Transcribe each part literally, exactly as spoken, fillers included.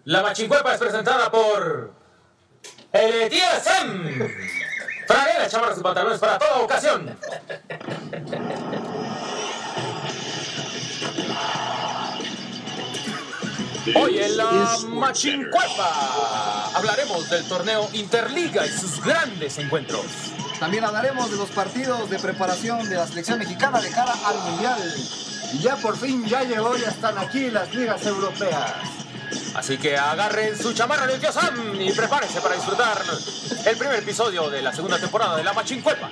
La Machincuepa es presentada por el T S M. Franelas, chamarras y pantalones para toda ocasión. Hoy en la Machincuepa hablaremos del torneo Interliga y sus grandes encuentros. También hablaremos de los partidos de preparación de la selección mexicana de cara al Mundial. Y ya por fin ya llegó, ya están aquí las ligas europeas. Así que agarren su chamarra del tío Sam y prepárense para disfrutar el primer episodio de la segunda temporada de la Machincuepa.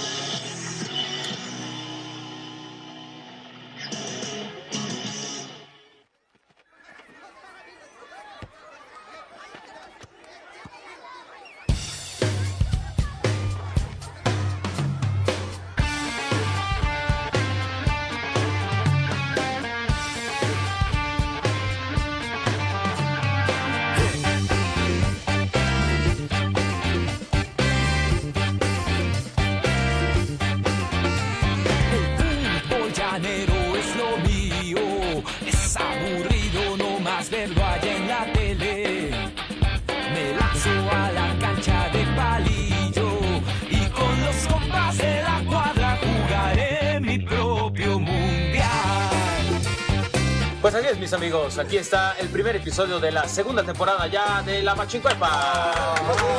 Verlo allá en la tele, me lanzo a la cancha de palillo y con los compas de la cuadra jugaré mi propio mundial. Pues así es, mis amigos, aquí está el primer episodio de la segunda temporada ya de la Machincuepa.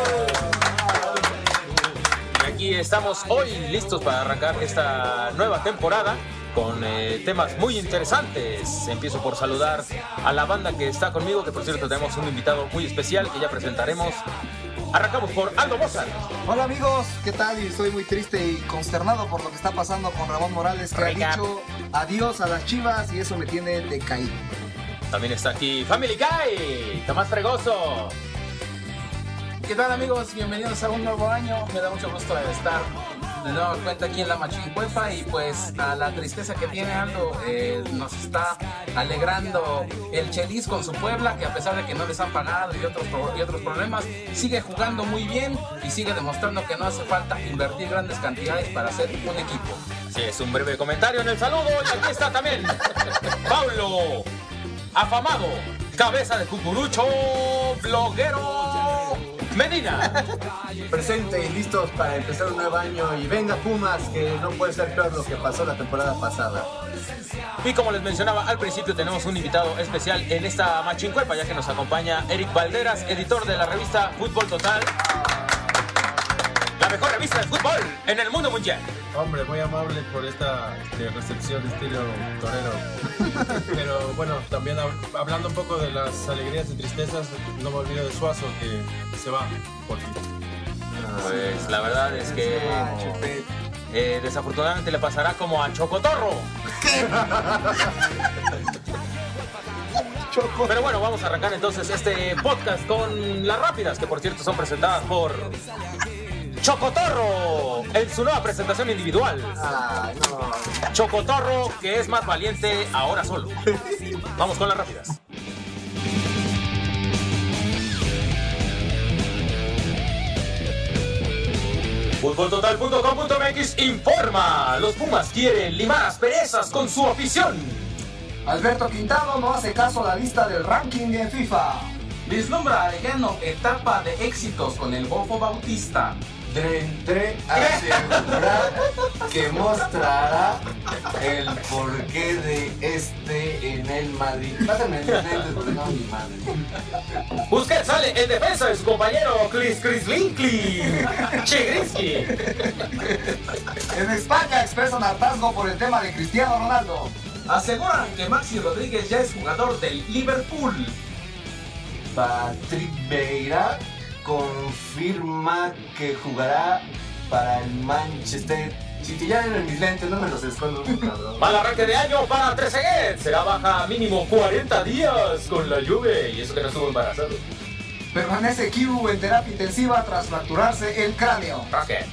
Y aquí estamos hoy listos para arrancar esta nueva temporada con eh, temas muy interesantes. Empiezo por saludar a la banda que está conmigo, que por cierto tenemos un invitado muy especial que ya presentaremos. Arrancamos por Aldo Mozart. Hola amigos, ¿qué tal? Y estoy muy triste y consternado por lo que está pasando con Ramón Morales, que Recap. ha dicho adiós a las Chivas y eso me tiene decaído. También está aquí Family Guy, Tomás Fregoso. ¿Qué tal amigos? Bienvenidos a un nuevo año. Me da mucho gusto de estar de nueva cuenta aquí en la Machincuepa y pues a la tristeza que tiene Aldo, eh, nos está alegrando el Chelis con su Puebla, que a pesar de que no les han pagado y otros, y otros problemas, sigue jugando muy bien y sigue demostrando que no hace falta invertir grandes cantidades para hacer un equipo. Sí, es un breve comentario en el saludo y aquí está también Pablo, afamado, cabeza de cucurucho, bloguero Medina. Presente y listos para empezar un nuevo año. Y venga Pumas, que no puede ser peor lo que pasó la temporada pasada. Y como les mencionaba al principio, tenemos un invitado especial en esta Machincuepa, ya que nos acompaña Eric Valderas, editor de la revista Fútbol Total, la mejor revista de fútbol en el mundo mundial. Hombre, muy amable por esta este, recepción de estilo torero. Pero bueno, también hab- hablando un poco de las alegrías y tristezas, no me olvido de Suazo, que se va por fin. Pues la verdad es que eh, desafortunadamente le pasará como a Chocotorro. Pero bueno, vamos a arrancar entonces este podcast con las rápidas, que por cierto son presentadas por Chocotorro en su nueva presentación individual. Ay, no. Chocotorro, que es más valiente ahora solo. Vamos con las rápidas. fútbol total punto com punto m x informa. Los Pumas quieren limar asperezas con su afición. Alberto Quintano no hace caso a la lista del ranking de FIFA. Vislumbra Arellano etapa de éxitos con el Bofo Bautista. Entre asegurar que mostrará el porqué de este en el Madrid. Pásame el internet, no mi madre. Busquets sale en defensa de su compañero Chris Chris Linkley Chegrinsky. En España expresan hartazgo por el tema de Cristiano Ronaldo. Aseguran que Maxi Rodríguez ya es jugador del Liverpool. Patrick Vieira confirma que jugará para el Manchester City. Ya en mis lentes, no me los escondo, cabrón. Mal arranque de año para Trezeguet. Será baja mínimo cuarenta días con la Juve. Y eso que no estuvo embarazado. Permanece Kibu en terapia intensiva tras fracturarse el cráneo. Raquel.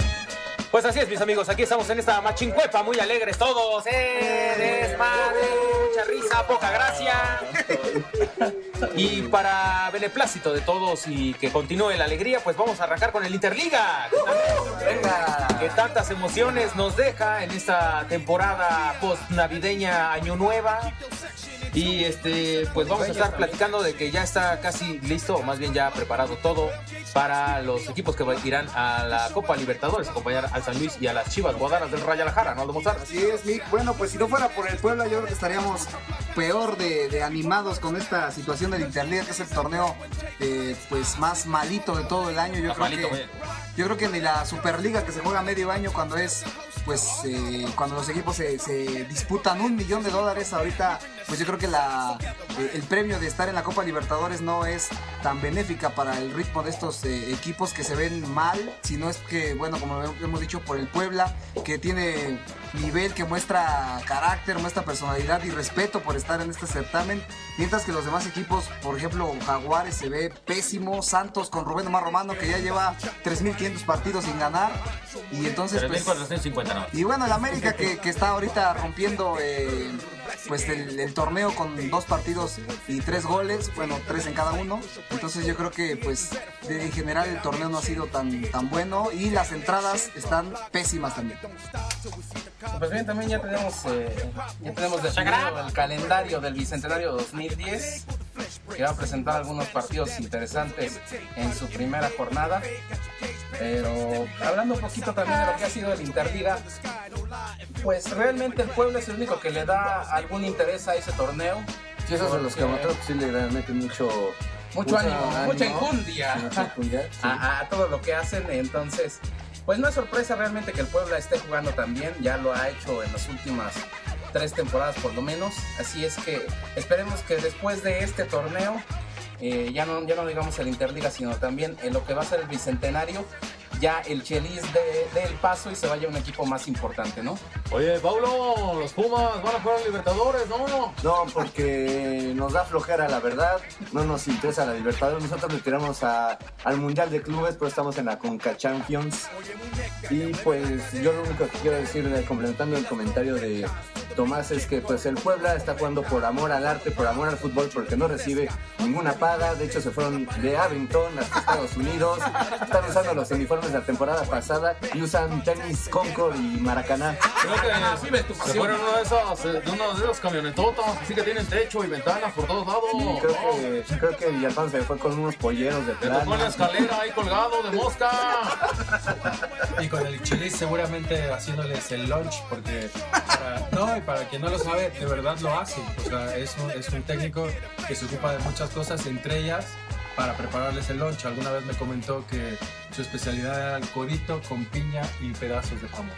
Pues así es, mis amigos, aquí estamos en esta Machincuepa, muy alegres todos. ¡Eh, desmadre! mucha risa, poca gracia. Y para beneplácito de todos y que continúe la alegría, pues vamos a arrancar con el Interliga. Venga. Que tantas emociones nos deja en esta temporada post-navideña, año nueva. Y este, pues vamos a estar platicando de que ya está casi listo, o más bien ya preparado todo para los equipos que irán a la Copa Libertadores, a acompañar al San Luis y a las Chivas Guadaras del Guadalajara, ¿no, Aldo Mozart? Así es, Mick. Bueno, pues si no fuera por el Puebla, yo creo que estaríamos peor de, de animados con esta situación del Interliga, que es el torneo eh, pues más malito de todo el año. Yo, creo malito, que, yo creo que ni la Superliga, que se juega medio año cuando es pues eh, cuando los equipos se, se disputan un millón de dólares, ahorita pues yo creo que la, eh, el premio de estar en la Copa Libertadores no es tan benéfica para el ritmo de estos eh, equipos que se ven mal, sino es que, bueno, como hemos dicho, por el Puebla, que tiene nivel, que muestra carácter, muestra personalidad y respeto por estar en este certamen, mientras que los demás equipos, por ejemplo, Jaguares se ve pésimo, Santos con Rubén Omar Romano, que ya lleva tres mil quinientos partidos sin ganar, y entonces tres mil cuatrocientos cincuenta, pues, ¿no? y bueno, el América que, que está ahorita rompiendo eh, pues el, el torneo con dos partidos y tres goles, bueno, tres en cada uno, entonces yo creo que pues de, en general el torneo no ha sido tan, tan bueno y las entradas están pésimas también. Pues bien, también ya tenemos, eh, ya tenemos definido el calendario del Bicentenario dos mil diez, que va a presentar algunos partidos interesantes en su primera jornada. Pero hablando un poquito también de lo que ha sido el Interliga, pues realmente el Puebla es el único que le da algún interés a ese torneo. Sí, esos son los que a otros sí le realmente mucho... Mucho ánimo, ánimo, mucha enjundia, mucha enjundia sí. a, a todo lo que hacen. Entonces, pues no es sorpresa realmente que el Puebla esté jugando tan bien, ya lo ha hecho en las últimas tres temporadas por lo menos, así es que esperemos que después de este torneo, eh, ya, no, ya no digamos el Interliga, sino también en lo que va a ser el Bicentenario, ya el Chelis de, de El Paso y se vaya un equipo más importante, ¿no? Oye, Paulo, los Pumas van a jugar a Libertadores, ¿no? No, porque nos da flojera, la verdad. No nos interesa la Libertadores. Nosotros le tiramos a, al Mundial de Clubes, pero estamos en la Conca Champions. Y pues yo lo único que quiero decir, complementando el comentario de Tomás, es que pues el Puebla está jugando por amor al arte, por amor al fútbol, porque no recibe ninguna paga. De hecho, se fueron de Abington hasta Estados Unidos. Están usando los uniformes de la temporada pasada y usan tenis Concord y Maracaná. Creo que se fueron uno de esos, de uno de esos camionetotas, así que tienen techo y ventanas por todos lados. Sí, creo que, creo que Villalpán se fue con unos polleros de Te tocó en la escalera ahí colgado de mosca. Y con el Chelis seguramente haciéndoles el lunch, porque para, no, y para quien no lo sabe, de verdad lo hacen. O sea, es un, es un técnico que se ocupa de muchas cosas, entre ellas para prepararles el lunch. Alguna vez me comentó que su especialidad era el codito con piña y pedazos de jamón.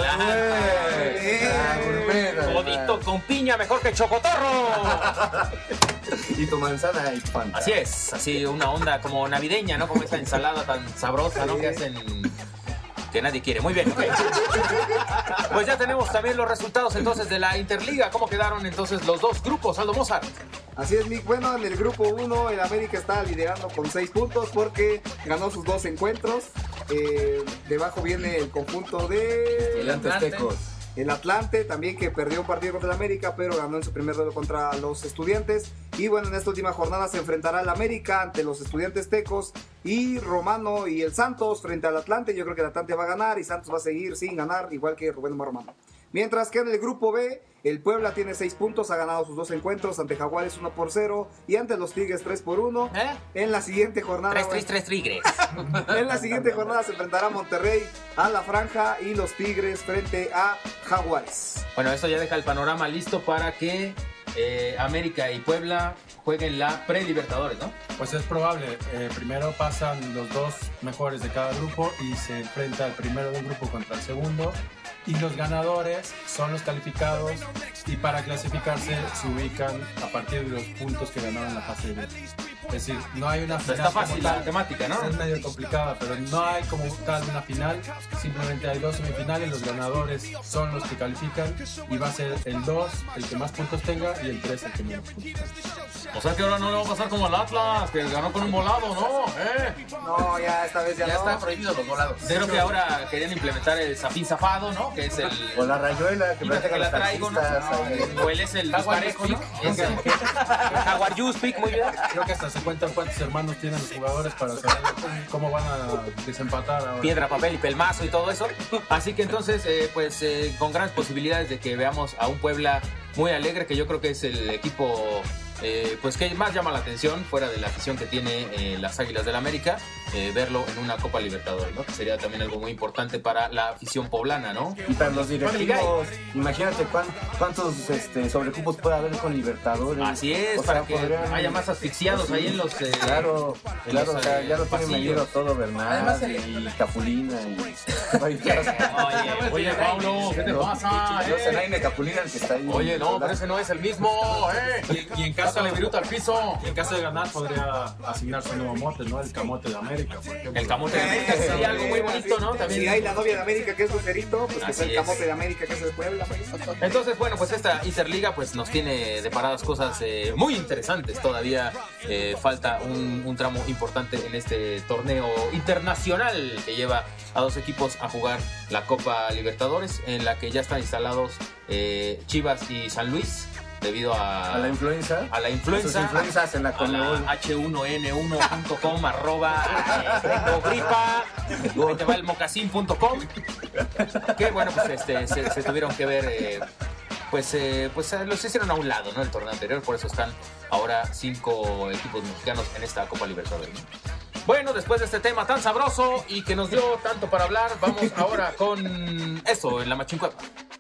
Adelante. Codito con piña mejor que chocotorro. Y tu manzana y pan. Así es, así una onda como navideña, ¿no? Como esa ensalada tan sabrosa, ¿no? Que hacen que nadie quiere. Muy bien, ok. Pues ya tenemos también los resultados entonces de la Interliga. ¿Cómo quedaron entonces los dos grupos, Aldo Mozart? Así es, Mick. Bueno, en el grupo uno el América está liderando con seis puntos porque ganó sus dos encuentros. Eh, debajo viene el conjunto de... El Antestecos. El Atlante también, que perdió un partido contra el América, pero ganó en su primer duelo contra los Estudiantes. Y bueno, en esta última jornada se enfrentará el América ante los Estudiantes Tecos y Romano y el Santos frente al Atlante. Yo creo que el Atlante va a ganar y Santos va a seguir sin ganar, igual que Rubén Omar Romano. Mientras que en el grupo B, el Puebla tiene seis puntos, ha ganado sus dos encuentros, ante Jaguares uno por cero y ante los Tigres tres por uno. ¿Eh? En la siguiente jornada... Tres, tres, tres Tigres. En la siguiente jornada se enfrentará Monterrey a la Franja y los Tigres frente a Jaguares. Bueno, eso ya deja el panorama listo para que eh, América y Puebla jueguen la pre-Libertadores, ¿no? Pues es probable. Eh, primero pasan los dos mejores de cada grupo y se enfrenta el primero de un grupo contra el segundo. Y los ganadores son los calificados y para clasificarse se ubican a partir de los puntos que ganaron en la fase de grupos. Es decir, no hay una final. Está fácil como tal. la temática, ¿no? Es medio complicada, pero no hay como tal una final. Simplemente hay dos semifinales, los ganadores son los que califican y va a ser el dos el que más puntos tenga y el tres el que menos puntos tenga. O sea que ahora no le va a pasar como al Atlas, que ganó con un volado, ¿no? ¿Eh? No, ya esta vez ya, Ya no. están prohibidos los volados. Creo que ahora querían implementar el zafín zafado, ¿no? Que es el... O la rayuela que Fíjate practican que los la traigo, ¿no? taxistas. ahí. O él es el Jaguar disparejo, Youth ¿no? Es el Jaguar Youth Pick, muy bien. Creo que hasta se cuentan cuántos hermanos tienen los jugadores para saber cómo van a desempatar ahora. Piedra, papel y pelmazo y todo eso. Así que entonces, eh, pues eh, con grandes posibilidades de que veamos a un Puebla muy alegre, que yo creo que es el equipo eh, pues que más llama la atención, fuera de la afición que tiene eh, las Águilas del América, eh, verlo en una Copa Libertadores, ¿no? Que sería también algo muy importante para la afición poblana, ¿no? Y para los directivos, imagínate cuán- cuántos este, sobrecupos puede haber con Libertadores. Así es, O sea, para que podrían- haya más asfixiados ahí en los... eh, Claro, en claro, los, o sea, eh, ya lo tienen pasillos. medido todo Bernal Además, sería- y Capulina y... Oye, oye, Pablo, ¿qué te pasa? No sé, eh? Naime Capulina el que está ahí. Oye, no, pero ese no es el mismo, ¿eh? Y, y en caso Pásale viruta al piso. y en caso de ganar podría asignarse un nuevo mote, ¿no? El camote de América, por ejemplo. El camote de América sería algo muy bonito, ¿no? También. Si hay la novia de América que es Lucerito, pues que Así sea el es. camote de América que es el Puebla. Pues. Entonces, bueno, pues esta Interliga pues nos tiene deparadas cosas eh, muy interesantes. Todavía eh, falta un, un tramo importante en este torneo internacional que lleva a dos equipos a jugar la Copa Libertadores, en la que ya están instalados eh, Chivas y San Luis debido a, A la influenza. a la influenza. Sus influencias en la A la Conmebol. hache uno ene uno punto com arroba eh, tengo gripa, ahí te va el mocasín punto com, que bueno, pues este, se, se tuvieron que ver, eh, pues, eh, pues eh, los hicieron a un lado, ¿no? El torneo anterior, por eso están ahora cinco equipos mexicanos en esta Copa Libertadores, ¿no? Bueno, después de este tema tan sabroso y que nos dio tanto para hablar, vamos ahora con eso en la Machincueva.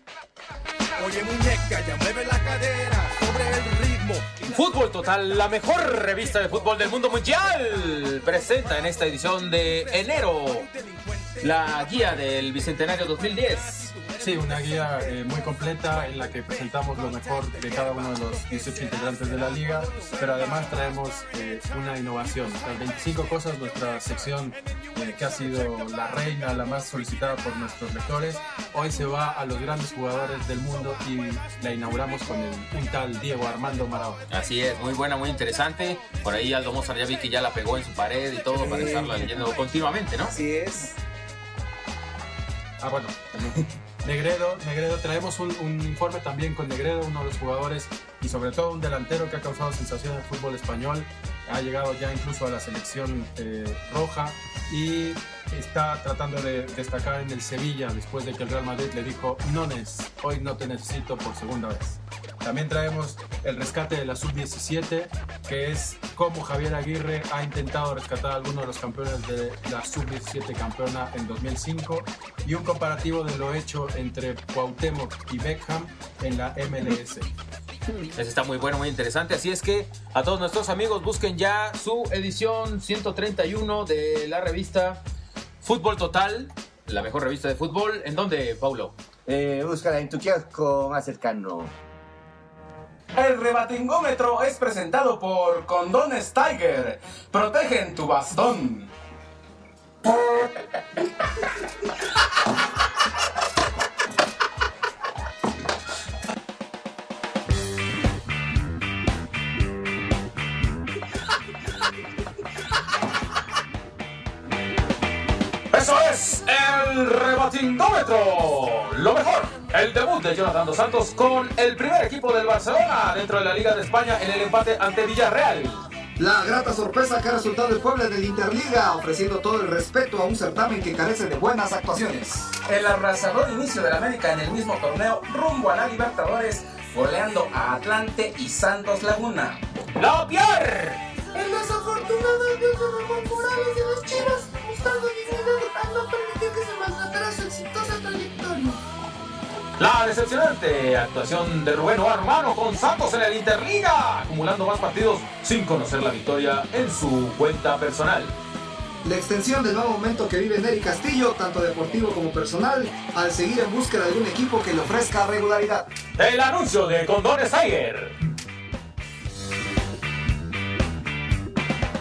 Oye muñeca, ya mueve la cadera sobre el ritmo. Fútbol Total, la mejor revista de fútbol del mundo mundial, presenta en esta edición de enero la guía del Bicentenario dos mil diez. Sí, una guía eh, muy completa en la que presentamos lo mejor de cada uno de los dieciocho integrantes de la liga, pero además traemos eh, una innovación. Las veinticinco cosas, nuestra sección eh, que ha sido la reina, la más solicitada por nuestros lectores, hoy se va a los grandes jugadores del mundo y la inauguramos con el, un tal Diego Armando Maradona. Así es, muy buena, muy interesante. Por ahí Aldo Mozart ya vi que ya la pegó en su pared y todo para estarla leyendo continuamente, ¿no? Así es. Ah, bueno, Negredo, Negredo, traemos un, un informe también con Negredo, uno de los jugadores y sobre todo un delantero que ha causado sensación en el fútbol español, ha llegado ya incluso a la selección eh, roja y está tratando de destacar en el Sevilla después de que el Real Madrid le dijo Nones, hoy no te necesito por segunda vez. También traemos el rescate de la sub diecisiete, que es cómo Javier Aguirre ha intentado rescatar a algunos de los campeones de la sub diecisiete campeona en dos mil cinco y un comparativo de lo hecho entre Cuauhtémoc y Beckham en la M L S. Ese está muy bueno, muy interesante. Así es que a todos nuestros amigos busquen ya su edición ciento treinta y uno de la revista Fútbol Total, la mejor revista de fútbol. ¿En dónde, Paulo? Eh, búscala en tu kiosco más cercano. El rebatingómetro es presentado por Condones Tiger. Protegen tu bastón. ¡Eso es el rebatingómetro! Lo mejor, el debut de Jonathan Dos Santos con el primer equipo del Barcelona dentro de la Liga de España en el empate ante Villarreal. La grata sorpresa que ha resultado el Puebla del Interliga, ofreciendo todo el respeto a un certamen que carece de buenas actuaciones. El arrasador inicio del América en el mismo torneo rumbo a la Libertadores, goleando a Atlante y Santos Laguna. ¡Lo peor! El desafortunado Diego Ramón Morales de los Chivas, mostrando dignidad al no permitir que se maltratara su exitosa trayectoria. La decepcionante actuación de Rubén Armano con Santos en el Interliga, acumulando más partidos sin conocer la victoria en su cuenta personal. La extensión del nuevo momento que vive Nery Castillo, tanto deportivo como personal, al seguir en búsqueda de un equipo que le ofrezca regularidad. El anuncio de Condones Tiger.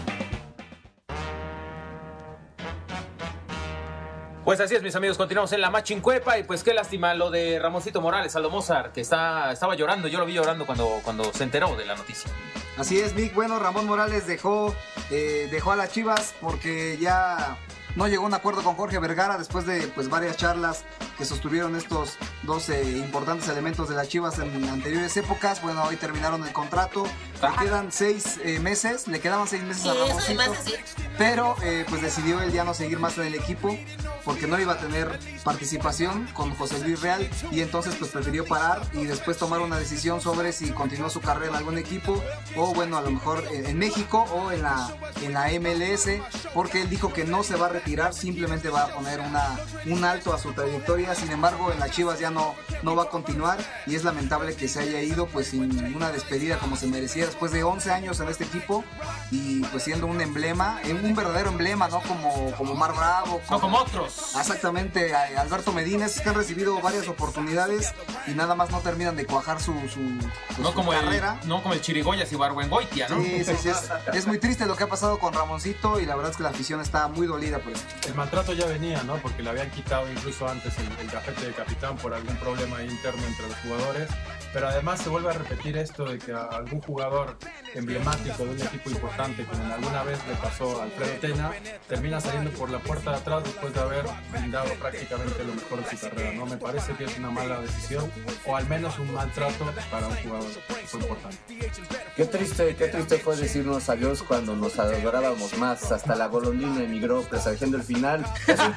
Pues así es, mis amigos, continuamos en la Machincuepa y pues qué lástima lo de Ramoncito Morales, Aldo Mozart, que está, estaba llorando, yo lo vi llorando cuando, cuando se enteró de la noticia. Así es, Nick. Bueno, Ramón Morales dejó, eh, dejó a las Chivas porque ya no llegó a un acuerdo con Jorge Vergara después de pues varias charlas que sostuvieron estos dos eh, importantes elementos de las Chivas en anteriores épocas. Bueno, hoy terminaron el contrato, le quedan seis eh, meses, le quedaban seis meses a Ramoncito, pero eh, pues decidió él ya no seguir más en el equipo porque no iba a tener participación con José Luis Real y entonces pues prefirió parar y después tomar una decisión sobre si continuó su carrera en algún equipo o bueno, a lo mejor en, en México o en la, en la M L S, porque él dijo que no se va a retirar, simplemente va a poner una, un alto a su trayectoria. Sin embargo, en las Chivas ya no, no va a continuar y es lamentable que se haya ido pues sin una despedida como se merecía después de once años en este equipo y pues siendo un emblema, un verdadero emblema, ¿no? Como, como Mar Bravo, como, no como otros. Exactamente, Alberto Medina, es que han recibido varias oportunidades y nada más no terminan de cuajar su, su, pues, no su como carrera. El, no como el Chirigoyas y Barbuengoitia, ¿no? Sí, sí, sí, es, es muy triste lo que ha pasado con Ramoncito y la verdad es que la afición está muy dolida por eso. El maltrato ya venía, ¿no? Porque le habían quitado incluso antes el, el gafete de capitán por algún problema interno entre los jugadores. Pero además se vuelve a repetir esto de que a algún jugador emblemático de un equipo importante, como alguna vez le pasó a Alfredo Tena, termina saliendo por la puerta de atrás después de haber brindado prácticamente lo mejor de su carrera, ¿no? Me parece que es una mala decisión o al menos un maltrato para un jugador muy importante. Qué triste, qué triste fue decirnos adiós cuando nos adorábamos más. Hasta la golondrina emigró presagiando el final. Es un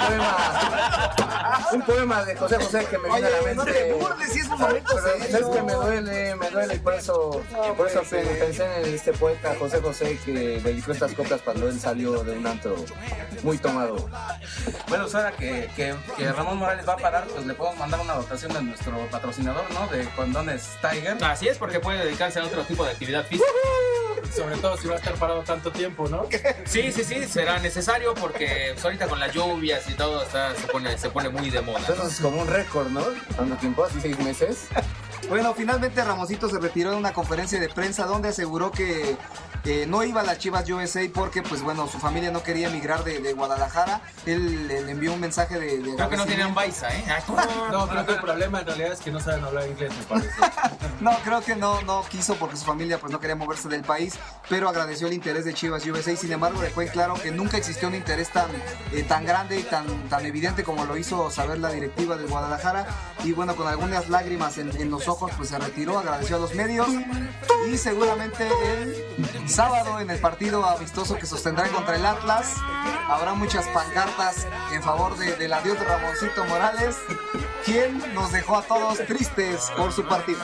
poema, un poema de José José que me viene a la mente. No te burles, si es un momento Pero serio. es que me duele, me duele y por eso, por eso pensé en este poeta José José que dedicó estas coplas cuando él salió de un antro muy tomado. Bueno, pues ahora que, que, que Ramón Morales va a parar, pues le podemos mandar una dotación de nuestro patrocinador, ¿no? De condones Tiger. Así es, porque puede dedicarse a otro tipo de actividad física. Sobre todo si va a estar parado tanto tiempo, ¿no? Sí, sí, sí, será necesario porque pues, ahorita con las lluvias y todo está, se, pone, se pone muy de moda, ¿no? Eso es como un récord, ¿no? ¿Cuánto tiempo? ¿Así seis meses? Bueno, finalmente Ramoncito se retiró de una conferencia de prensa donde aseguró que eh, no iba a las Chivas U S A porque, pues bueno, su familia no quería emigrar de, de Guadalajara. Él le envió un mensaje de... de creo que no tenían Baiza, ¿eh? No, creo que el problema en realidad es que no saben hablar inglés, me parece. No, creo que no, no quiso porque su familia pues no quería moverse del país, pero agradeció el interés de Chivas U S A. Sin embargo, dejó en claro que nunca existió un interés tan, eh, tan grande y tan, tan evidente como lo hizo saber la directiva de Guadalajara. Y bueno, con algunas lágrimas en, en los ojos, pues se retiró, agradeció a los medios y seguramente el sábado en el partido amistoso que sostendrá contra el Atlas habrá muchas pancartas en favor de, del adiós de Ramoncito Morales, quien nos dejó a todos tristes por su partida.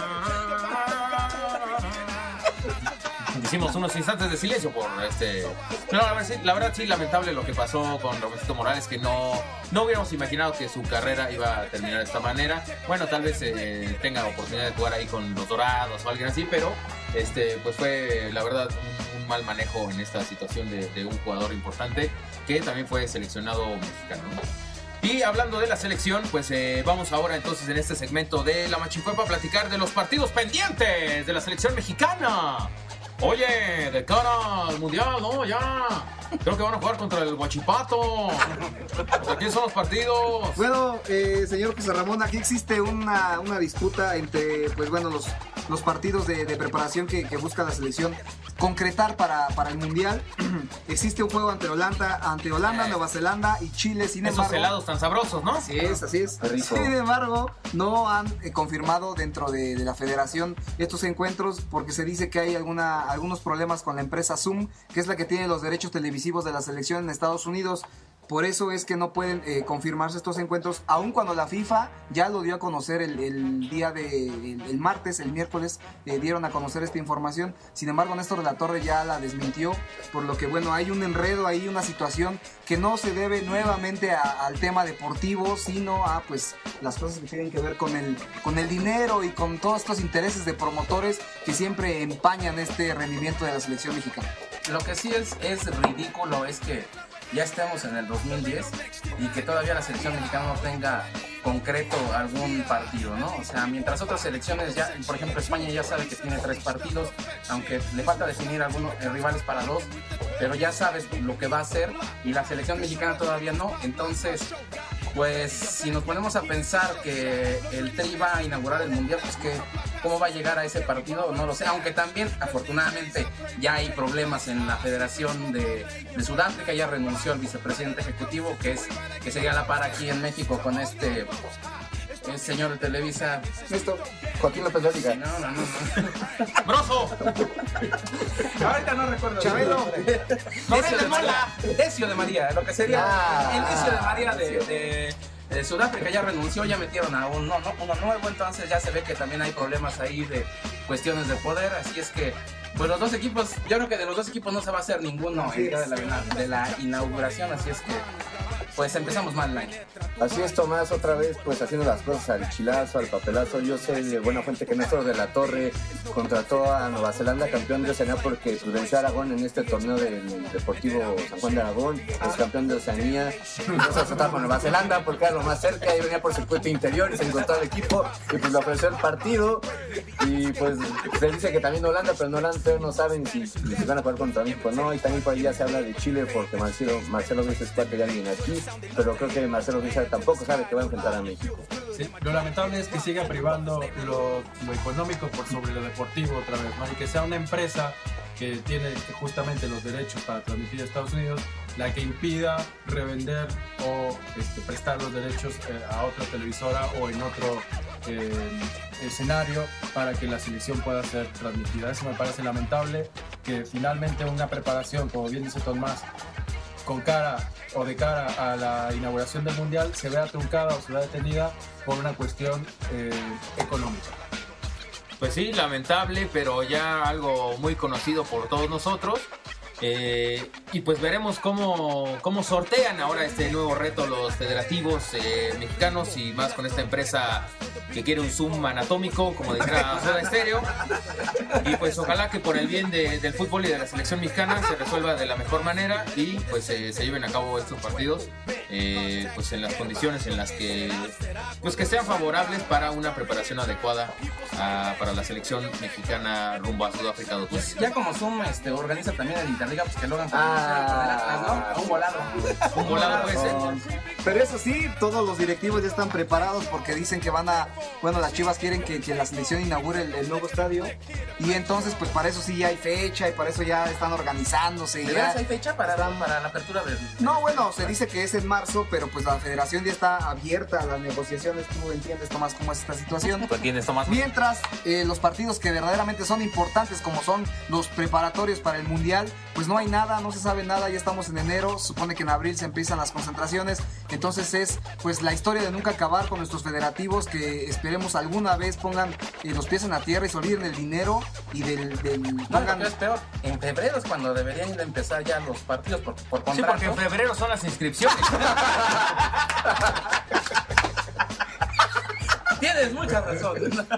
Hicimos unos instantes de silencio por este... No, la verdad, sí, la verdad sí, lamentable lo que pasó con Ramoncito Morales, que no, no hubiéramos imaginado que su carrera iba a terminar de esta manera. Bueno, tal vez eh, tenga oportunidad de jugar ahí con los Dorados o alguien así, pero este, pues fue la verdad un, un mal manejo en esta situación de, de un jugador importante que también fue seleccionado mexicano, ¿no? Y hablando de la selección, pues eh, vamos ahora entonces en este segmento de La Machincuepa a platicar de los partidos pendientes de la selección mexicana. Oye, de cara al mundial, ¿no? Ya. Creo que van a jugar contra el Huachipato. Aquí son los partidos. Bueno, eh, señor José Ramón, aquí existe una, una disputa entre, pues bueno, los, los partidos de, de preparación que, que busca la selección concretar para, para el mundial. Existe un juego ante Holanda, ante Holanda, eh. Nueva Zelanda y Chile. Sin Esos embargo, helados tan sabrosos, ¿no? Así es, así es. Sin embargo, no han eh, confirmado dentro de, de la federación estos encuentros porque se dice que hay alguna, algunos problemas con la empresa Zoom, que es la que tiene los derechos televisivos de la selección en Estados Unidos. Por eso es que no pueden eh, confirmarse estos encuentros, aun cuando la FIFA ya lo dio a conocer el, el día de el, el martes, el miércoles, eh, dieron a conocer esta información. Sin embargo, Néstor de la Torre ya la desmintió, por lo que bueno, hay un enredo ahí, una situación que no se debe nuevamente a, al tema deportivo, sino a pues las cosas que tienen que ver con el, con el dinero y con todos estos intereses de promotores que siempre empañan este rendimiento de la selección mexicana. Lo que sí es, es ridículo es que ya estemos en el dos mil diez y que todavía la selección mexicana no tenga concreto algún partido, ¿no? O sea, mientras otras selecciones ya, por ejemplo, España ya sabe que tiene tres partidos, aunque le falta definir algunos eh, rivales para dos, pero ya sabes lo que va a hacer y la selección mexicana todavía no. Entonces, pues si nos ponemos a pensar que el Tri va a inaugurar el Mundial, pues que cómo va a llegar a ese partido, no lo sé, aunque también afortunadamente ya hay problemas en la Federación de, de Sudáfrica, ya renunció el vicepresidente ejecutivo, que es que sería la par aquí en México con este el señor de Televisa. Listo. Joaquín López Dóriga. No, no, no, no. ¡Broso! Ahorita no recuerdo. Chabelo. Decio de María. Decio de María, lo que sería Ah, el Decio de María de, de, de Sudáfrica ya renunció, ya metieron a un, no, no, uno nuevo, entonces ya se ve que también hay problemas ahí de cuestiones de poder, así es que pues los dos equipos, yo creo que de los dos equipos no se va a hacer ninguno el día de la, de la inauguración, así es que pues empezamos mal el año. Así es, Tomás, otra vez pues haciendo las cosas al chilazo, al papelazo. Yo sé de buena fuente que Néstor de la Torre contrató a Nueva Zelanda campeón de Oceanía porque pues, venció a Aragón en este torneo del Deportivo San Juan de Aragón, es campeón de Oceanía. Entonces se trajo a Nueva Zelanda porque era lo más cerca y venía por circuito interior y se encontró al equipo y pues le ofreció el partido y pues se dice que también Holanda, pero en Holanda no saben si, si van a jugar contra México o no, y también por ahí ya se habla de Chile porque Marcelo, Marcelo Bielsa es parte de alguien aquí, pero creo que Marcelo Bielsa tampoco sabe que va a enfrentar a México. Sí, lo lamentable es que siga privando lo, lo económico por sobre lo deportivo otra vez, ¿no? Y que sea una empresa que tiene justamente los derechos para transmitir a Estados Unidos la que impida revender o este, prestar los derechos eh, a otra televisora o en otro eh, escenario para que la selección pueda ser transmitida. Eso me parece lamentable, que finalmente una preparación, como bien dice Tomás, con cara o de cara a la inauguración del Mundial se vea truncada o se vea detenida por una cuestión eh, económica. Pues sí, lamentable, pero ya algo muy conocido por todos nosotros. Eh, y pues veremos cómo, cómo sortean ahora este nuevo reto los federativos eh, mexicanos y más con esta empresa que quiere un zoom anatómico, como dijera Soda Stereo. Y pues ojalá que por el bien de, del fútbol y de la selección mexicana se resuelva de la mejor manera y pues eh, se lleven a cabo estos partidos eh, pues en las condiciones en las que pues que sean favorables para una preparación adecuada a, para la selección mexicana rumbo a Sudáfrica dos mil Pues ya como Zoom este, organiza también el Interliga, pues que lo hagan con Ah, ¿no? Un volado. Un volado puede ser. Pero eso sí, todos los directivos ya están preparados porque dicen que van a, bueno, las Chivas quieren que, que la selección inaugure el, el nuevo estadio y entonces pues para eso sí ya hay fecha y para eso ya están organizándose. ¿De ya... veras hay fecha para, para la apertura del...? No, bueno, se dice que es en marzo, pero pues la federación ya está abierta a las negociaciones. Tú entiendes, Tomás, cómo es esta situación. ¿Tú entiendes, Tomás? Mientras eh, los partidos que verdaderamente son importantes, como son los preparatorios para el Mundial, pues no hay nada, no se sabe nada, ya estamos en enero, se supone que en abril se empiezan las concentraciones, entonces es pues la historia de nunca acabar con nuestros federativos, que esperemos alguna vez pongan eh, los pies en la tierra y se olviden del dinero y del... del No, pongan... lo que es peor, en febrero es cuando deberían de empezar ya los partidos por, por Sí, contrato. porque en febrero son las inscripciones. Tienes mucha razón.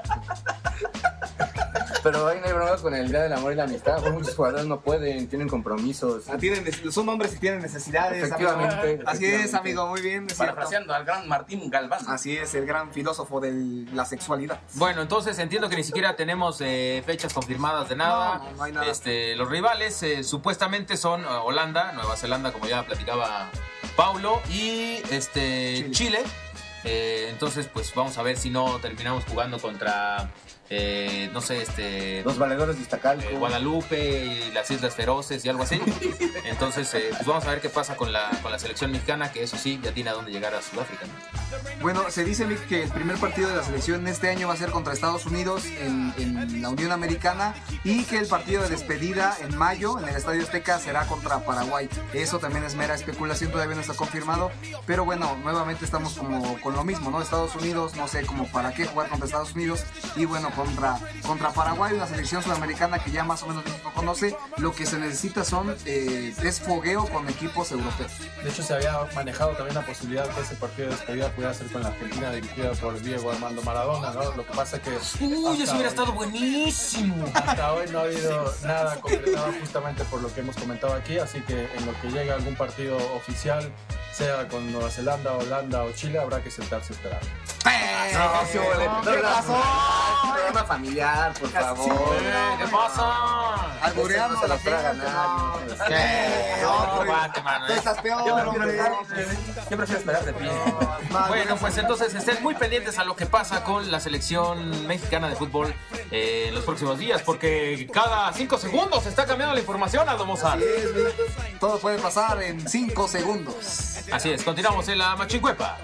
Pero ahí no hay bronca con el Día del Amor y la Amistad, porque muchos jugadores no pueden, tienen compromisos. Ah, tienen, son hombres y tienen necesidades. Efectivamente, amigo. Así es, efectivamente. amigo, muy bien. es cierto. Parafraseando al gran Martín Galván. Así es, el gran filósofo de la sexualidad. Bueno, entonces entiendo que ni siquiera tenemos eh, fechas confirmadas de nada. No, no, no hay nada. Este, los rivales eh, supuestamente son eh, Holanda, Nueva Zelanda, como ya platicaba Paulo, y este Chile. Chile. Eh, entonces, pues vamos a ver si no terminamos jugando contra, eh, no sé, este... Los valedores de Iztacalco. eh, Guadalupe y las Islas Feroces y algo así. Entonces, eh, pues vamos a ver qué pasa con la, con la selección mexicana, que eso sí, ya tiene a dónde llegar a Sudáfrica, ¿no? Bueno, se dice, Vic, que el primer partido de la selección este año va a ser contra Estados Unidos en, en la Unión Americana y que el partido de despedida en mayo en el Estadio Azteca será contra Paraguay. Eso también es mera especulación, todavía no está confirmado, pero bueno, nuevamente estamos como con lo mismo, ¿no? Estados Unidos, no sé como para qué jugar contra Estados Unidos y bueno, contra, contra Paraguay, una selección sudamericana que ya más o menos México conoce. Lo que se necesita son eh, es fogueo con equipos europeos. De hecho, se había manejado también la posibilidad que ese partido de despedida pudiera ser con la Argentina dirigida por Diego Armando Maradona, ¿no? Lo que pasa es que... Uy, hasta eso hubiera hoy- estado buenísimo. Hasta hoy no ha habido nada concretado justamente por lo que hemos comentado aquí, así que en lo que llegue algún partido oficial, sea con Nueva Zelanda, Holanda o Chile, habrá que sentarse a esperar. No, sí, vale. ¿Qué pasó? Programa familiar, por favor. ¿Qué pasa? Al albureando no se a la la traga gente. nadie. Eh, No, hombre, guate, mano, tú eh. estás peor, Yo prefiero, hombre. yo prefiero esperar de pie. Más Bueno, bien, pues entonces estén muy pendientes a lo que pasa con la selección mexicana de fútbol eh, en los próximos días, porque cada cinco segundos se está cambiando la información, Aldo Mozart. así es, güey. Todo puede pasar en cinco segundos. Así es, continuamos en la Machincuepa.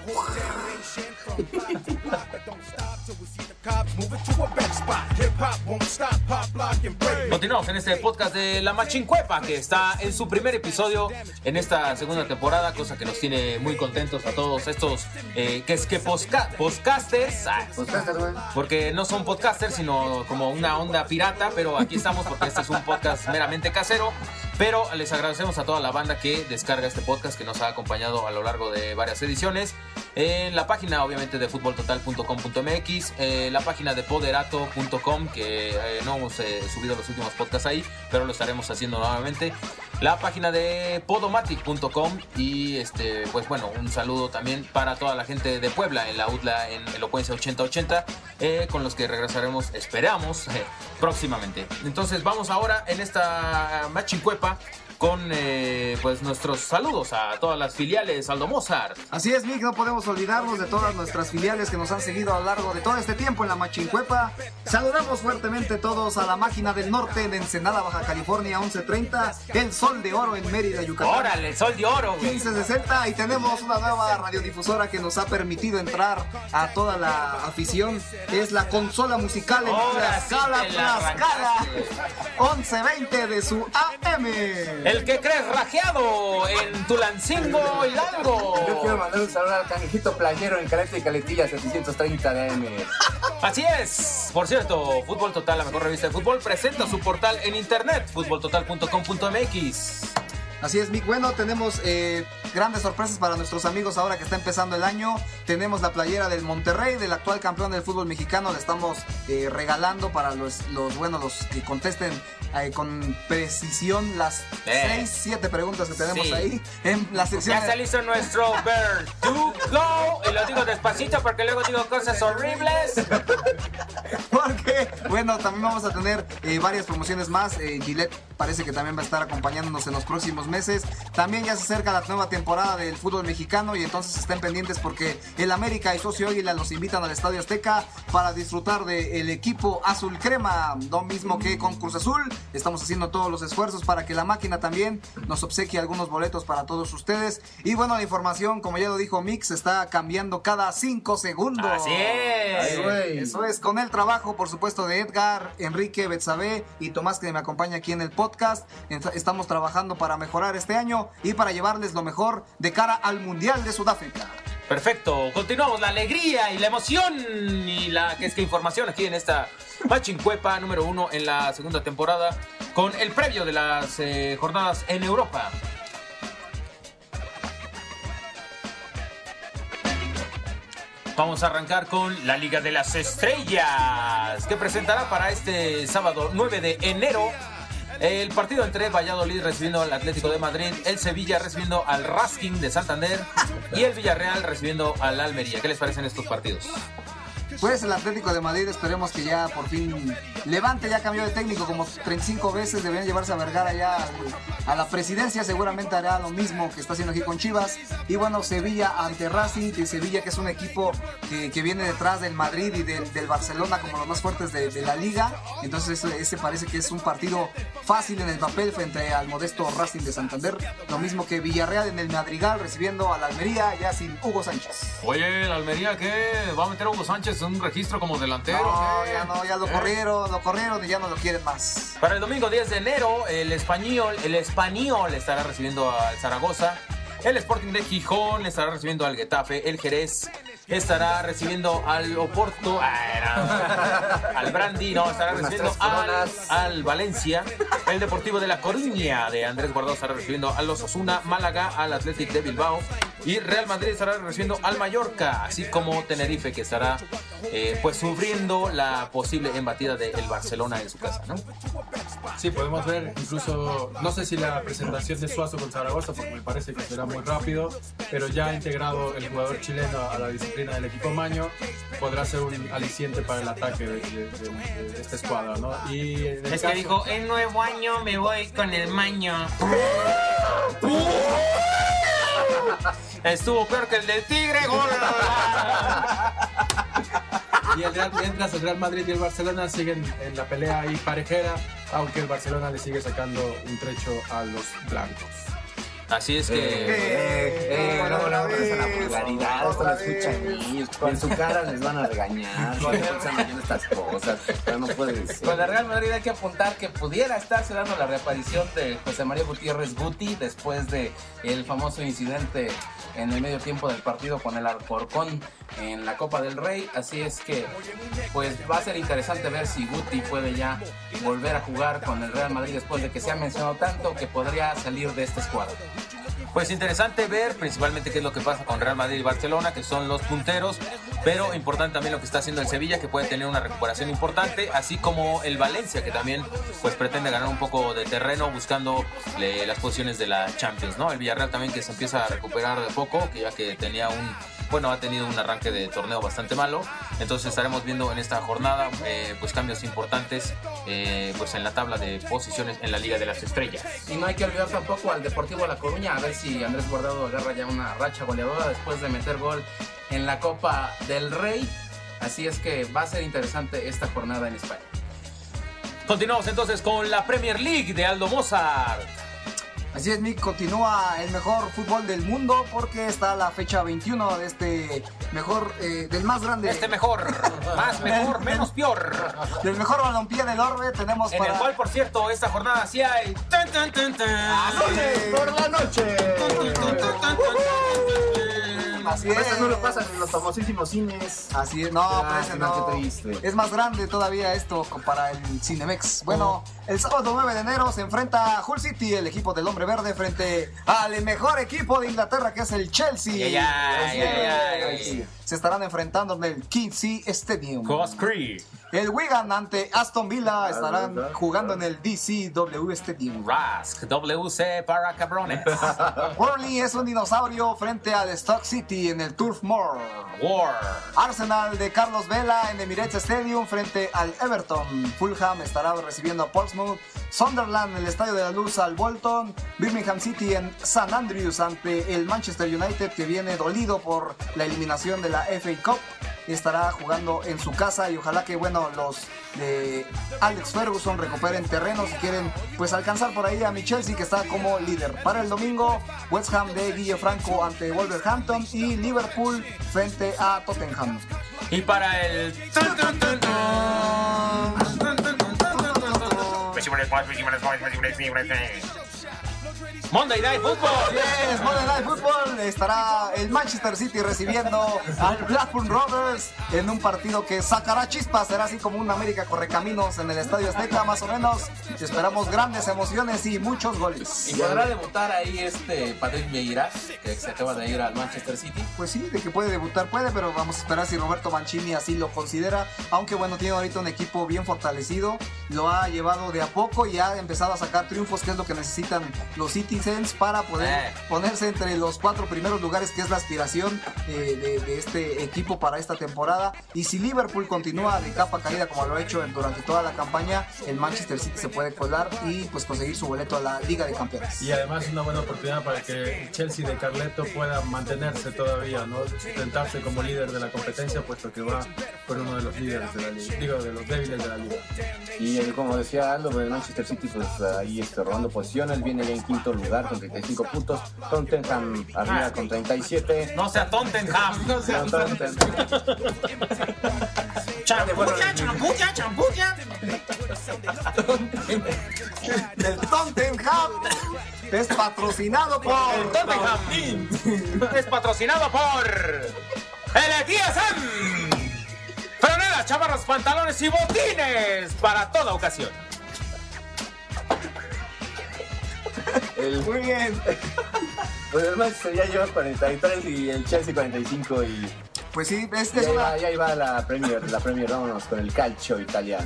Continuamos en este podcast de La Machincuepa, que está en su primer episodio en esta segunda temporada, cosa que nos tiene muy contentos a todos estos eh, que es que posca- podcasters, ah, Podcasters, güey. porque no son podcasters, sino como una onda pirata, pero aquí estamos porque este es un podcast meramente casero. Pero les agradecemos a toda la banda que descarga este podcast, que nos ha acompañado a lo largo de varias ediciones. En la página, obviamente, de fútbol total punto com punto m x, eh, la página de poderato punto com, que eh, no hemos eh, subido los últimos podcasts ahí, pero lo estaremos haciendo nuevamente. La página de podomatic punto com y, este, pues bueno, un saludo también para toda la gente de Puebla en la U T L A en Elocuencia ochenta ochenta, eh, con los que regresaremos, esperamos, eh, próximamente. Entonces vamos ahora en esta Machincuepa con eh, pues nuestros saludos a todas las filiales Aldo Mozart. Así es, Mick, no podemos olvidarnos de todas nuestras filiales que nos han seguido a lo largo de todo este tiempo en la Machincuepa. Saludamos fuertemente todos a la Máquina del Norte en Ensenada, Baja California, once treinta, El Sol de Oro en Mérida, Yucatán. ¡Órale, el sol de oro, güey! quince sesenta, y tenemos una nueva radiodifusora que nos ha permitido entrar a toda la afición. Es la Consola Musical en Ahora sí Tlaxcala, te la Tlaxcala, arrancaste. once veinte de su A M. El que crees rajeado en Tulancingo, Yo quiero Hidalgo. mandar un saludo al canijito playero en Caleta y Caletilla setecientos treinta de A M. Así es. Por cierto, Fútbol Total, la mejor revista de fútbol, presenta su portal en internet, fútbol total punto com punto m x. Así es, Mick. Bueno, tenemos eh, grandes sorpresas para nuestros amigos ahora que está empezando el año. Tenemos la playera del Monterrey, del actual campeón del fútbol mexicano. La estamos eh, regalando para los, los, bueno, los que contesten eh, con precisión las Eh. seis, siete preguntas que tenemos Sí. ahí en la sección. Ya está listo nuestro Verdugo. Y lo digo despacito porque luego digo cosas horribles. Porque, bueno, también vamos a tener eh, varias promociones más. Eh, Gillette parece que también va a estar acompañándonos en los próximos meses. También ya se acerca la nueva temporada del fútbol mexicano y entonces estén pendientes porque el América y Socio Águila los invitan al Estadio Azteca para disfrutar del equipo azul crema, lo mismo que con Cruz Azul. Estamos haciendo todos los esfuerzos para que la máquina también nos obsequie algunos boletos para todos ustedes. Y bueno, la información, como ya lo dijo Mix, está cambiando cada cinco segundos. Así es. Ay, güey. Eso es, con el trabajo, por supuesto, de Edgar, Enrique, Betsabe y Tomás, que me acompaña aquí en el podcast. Ent- Estamos trabajando para mejorar este año y para llevarles lo mejor de cara al Mundial de Sudáfrica. Perfecto, continuamos la alegría y la emoción y la que es que información aquí en esta Machincuepa número uno en la segunda temporada con el previo de las eh, jornadas en Europa. Vamos a arrancar con la Liga de las Estrellas, que presentará para este sábado nueve de enero el partido entre Valladolid recibiendo al Atlético de Madrid, el Sevilla recibiendo al Racing de Santander y el Villarreal recibiendo al Almería. ¿Qué les parecen estos partidos? Pues el Atlético de Madrid, esperemos que ya por fin levante, ya cambió de técnico como treinta y cinco veces, deberían llevarse a Vergara ya a la presidencia, seguramente hará lo mismo que está haciendo aquí con Chivas. Y bueno, Sevilla ante Racing, que Sevilla que es un equipo que, que viene detrás del Madrid y del, del Barcelona como los más fuertes de, de la liga, entonces ese parece que es un partido fácil en el papel frente al modesto Racing de Santander, lo mismo que Villarreal en el Madrigal recibiendo a la Almería ya sin Hugo Sánchez. Oye, el Almería, ¿qué? ¿Va a meter a Hugo Sánchez en un registro como delantero? No, ¿qué? ya no, ya lo ¿Eh? corrieron, lo corrieron y ya no lo quieren más. Para el domingo diez de enero, el español, el español estará recibiendo al Zaragoza. El Sporting de Gijón estará recibiendo al Getafe. El Jerez estará recibiendo al Oporto. Ah, no, al Brandi, no, estará Unas recibiendo tres al, coronas. al Valencia. El Deportivo de La Coruña de Andrés Guardado estará recibiendo a los Osasuna. Málaga al Athletic de Bilbao. y Real Madrid estará recibiendo al Mallorca, así como Tenerife, que estará eh, pues sufriendo la posible embatida del Barcelona en su casa, ¿no? Sí, podemos ver incluso, no sé si la presentación de Suazo con Zaragoza, porque me parece que será muy rápido, pero ya ha integrado el jugador chileno a la disciplina del equipo maño, podrá ser un aliciente para el ataque de, de, de, de esta escuadra, ¿no? Y en el Es caso... que dijo, en nuevo año me voy con el maño. Estuvo peor que el del Tigre, gol. Y el Real, mientras el Real Madrid y el Barcelona siguen en la pelea ahí parejera, aunque el Barcelona le sigue sacando un trecho a los blancos. Así es que... Eh, eh, no, no, es la vulgaridad, esto lo escuchan niños, en su cara les van a regañar, no piensan en estas cosas, pero no puede ser. Con el Real Madrid hay que apuntar que pudiera estarse dando la reaparición de José María Gutiérrez Guti después de el famoso incidente en el medio tiempo del partido con el Alcorcón en la Copa del Rey, así es que pues va a ser interesante ver si Guti puede ya volver a jugar con el Real Madrid después de que se ha mencionado tanto que podría salir de esta escuadra. Pues interesante ver principalmente qué es lo que pasa con Real Madrid y Barcelona, que son los punteros, pero importante también lo que está haciendo el Sevilla, que puede tener una recuperación importante, así como el Valencia, que también pues pretende ganar un poco de terreno buscando le, las posiciones de la Champions, ¿no? El Villarreal también, que se empieza a recuperar de poco, que ya que tenía un, bueno, ha tenido un arranque de torneo bastante malo, entonces estaremos viendo en esta jornada eh, pues cambios importantes eh, pues en la tabla de posiciones en la Liga de las Estrellas. Y no hay que olvidar tampoco al Deportivo La Coruña, a ver si Andrés Guardado agarra ya una racha goleadora después de meter gol en la Copa del Rey. Así es que va a ser interesante esta jornada en España. Continuamos entonces con la Premier League de Aldo Mozart. Así es, Mick, continúa el mejor fútbol del mundo porque está la fecha veintiuno de este mejor, eh, del más grande. Este mejor, más mejor, menos peor. Del mejor balompié del orbe tenemos En para... el cual, por cierto, esta jornada sí hay... ¡Tan, tan, tan, tan! ¡Anoche por la noche! Así A veces es. no lo pasan en los famosísimos cines. Así es, no, Ah, pero ese qué no. triste. Es más grande todavía esto para el Cinemex. Bueno, el sábado nueve de enero se enfrenta Hull City, el equipo del Hombre Verde, frente al mejor equipo de Inglaterra, que es el Chelsea. Ay, ay, Así ay, es. ay. Se estarán enfrentando en el Kingsea Stadium. Cross Creek. El Wigan ante Aston Villa estarán verdad, jugando en el D C W Stadium. Rask, W C para cabrones. Burnley es un dinosaurio frente al Stoke City en el Turf Moor. War. Arsenal de Carlos Vela en Emirates Stadium frente al Everton. Fulham estará recibiendo a Portsmouth. Sunderland en el Estadio de la Luz al Bolton. Birmingham City en San Andrews ante el Manchester United, que viene dolido por la eliminación de la F A Cup. Estará jugando en su casa y ojalá que bueno los de Alex Ferguson recuperen terreno si quieren pues alcanzar por ahí a mi Chelsea, que está como líder. Para el domingo, West Ham de Guille Franco ante Wolverhampton y Liverpool frente a Tottenham. Y para el... Monday Night Football. Yes, Monday Night Football. Estará el Manchester City recibiendo al Blackburn Rovers en un partido que sacará chispas. Será así como un América Correcaminos en el Estadio Azteca, más o menos. Esperamos grandes emociones y muchos goles. Y podrá debutar ahí este Patrick Vieira, que se acaba de ir al Manchester City. Pues sí, de que puede debutar, puede, pero vamos a esperar si Roberto Mancini así lo considera. Aunque bueno, tiene ahorita un equipo bien fortalecido. Lo ha llevado de a poco y ha empezado a sacar triunfos, que es lo que necesitan los Citizens para poder Eh. ponerse entre los cuatro primeros lugares, que es la aspiración eh, de, de este equipo para esta temporada. Y si Liverpool continúa de capa caída como lo ha hecho durante toda la campaña, el Manchester City se puede colar y pues conseguir su boleto a la Liga de Campeones. Y además una buena oportunidad para que el Chelsea de Carleto pueda mantenerse todavía, ¿no? Sustentarse como líder de la competencia, puesto que va por uno de los líderes de la liga, digo, de los débiles de la liga. Y el, como decía Aldo, el Manchester City pues ahí está robando posiciones, viene ya en quinto lugar con treinta y cinco puntos, Tottenham arriba con treinta y siete. No sea Tottenham. No sé, No, Tottenham. Champuya, champuya, champuya. El Tottenham es patrocinado por El Tottenham es patrocinado por el E T S M. Franelas, chamarras, pantalones y botines para toda ocasión. El, Muy bien. Pues el Manchester ya lleva cuarenta y tres y el Chelsea cuarenta y cinco y... Pues sí, este Ya es una... iba, ya iba la Premier, la Premier, vámonos con el calcio italiano.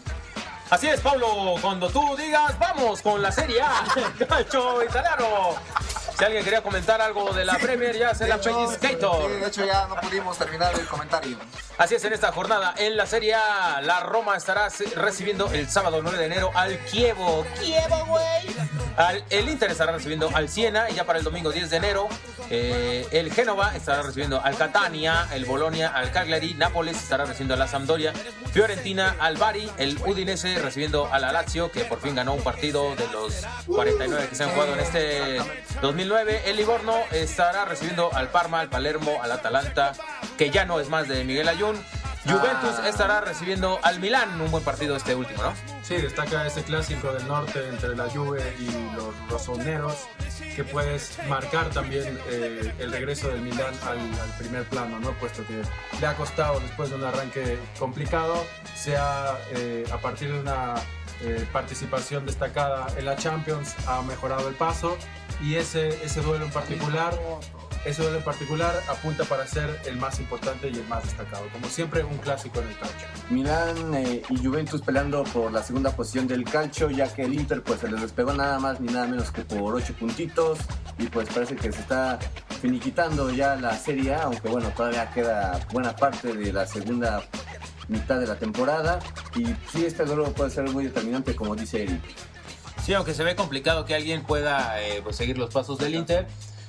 Así es, Pablo, cuando tú digas, vamos con la Serie A, el calcio italiano. Si alguien quería comentar algo de la Premier, ya se De la hecho, pellizcator. sí, de hecho ya no pudimos terminar el comentario. Así es, en esta jornada en la Serie A, la Roma estará recibiendo el sábado nueve de enero al Chievo. ¡Chievo, güey! Al, el Inter estará recibiendo al Siena y ya para el domingo diez de enero eh, el Génova estará recibiendo al Catania, el Bolonia al Cagliari, Nápoles estará recibiendo a la Sampdoria, Fiorentina al Bari, el Udinese recibiendo a la Lazio, que por fin ganó un partido de los cuarenta y nueve que se han jugado en este dos mil nueve. El Livorno estará recibiendo al Parma, al Palermo, al Atalanta, que ya no es más de Miguel Ayun. Juventus Ah. estará recibiendo al Milán, un buen partido este último, ¿no? Sí, destaca ese clásico del norte entre la Juve y los rosoneros, que puedes marcar también eh, el regreso del Milán al, al primer plano, ¿no? Puesto que le ha costado después de un arranque complicado, sea eh, a partir de una eh, participación destacada en la Champions, ha mejorado el paso y ese, ese duelo en particular... Ese duelo en particular apunta para ser el más importante y el más destacado. Como siempre, un clásico en el calcio. Milán eh, y Juventus peleando por la segunda posición del calcio, ya que el Inter pues se les despegó nada más ni nada menos que por ocho puntitos y pues parece que se está finiquitando ya la Serie A, aunque bueno, todavía queda buena parte de la segunda mitad de la temporada y sí, este duelo puede ser muy determinante, como dice Eric. Sí, aunque se ve complicado que alguien pueda eh, pues, seguir los pasos del Inter.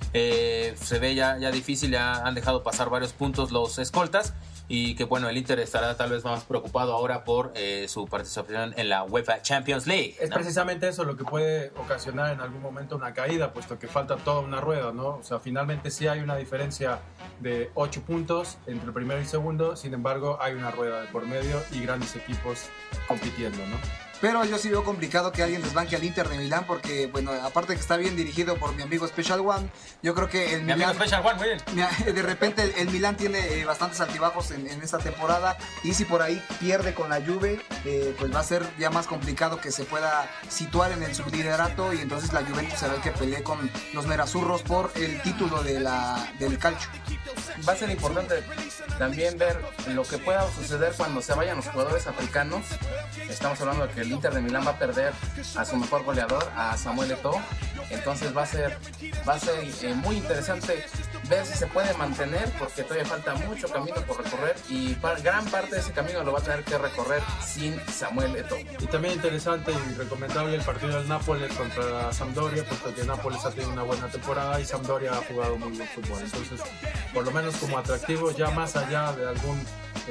Eh, se ve ya, ya difícil, ya han dejado pasar varios puntos los escoltas y que bueno, el Inter estará tal vez más preocupado ahora por eh, su participación en la UEFA Champions League, ¿no? Es precisamente eso lo que puede ocasionar en algún momento una caída, puesto que falta toda una rueda, ¿no? O sea, finalmente sí hay una diferencia de ocho puntos entre el primero y segundo, sin embargo hay una rueda de por medio y grandes equipos compitiendo, ¿no? Pero yo sí veo complicado que alguien desbanque al Inter de Milán porque, bueno, aparte que está bien dirigido por mi amigo Special One, yo creo que el Mi amigo Milán... Special One, muy bien. Mira, de repente el, el Milán tiene eh, bastantes altibajos en, en esta temporada y si por ahí pierde con la Juve, eh, pues va a ser ya más complicado que se pueda situar en el subliderato y entonces la Juventus será el que pelee con los merazurros por el título de la, del calcio. Va a ser importante también ver lo que pueda suceder cuando se vayan los jugadores africanos. Estamos hablando de que el Inter de Milán va a perder a su mejor goleador, a Samuel Eto'o. Entonces va a ser, va a ser eh, muy interesante ver si se puede mantener, porque todavía falta mucho camino por recorrer y par, gran parte de ese camino lo va a tener que recorrer sin Samuel Eto'o. Y también interesante y recomendable el partido del Nápoles contra la Sampdoria, puesto que Nápoles ha tenido una buena temporada y Sampdoria ha jugado muy buen fútbol. Entonces, por lo menos como atractivo, ya más allá de algún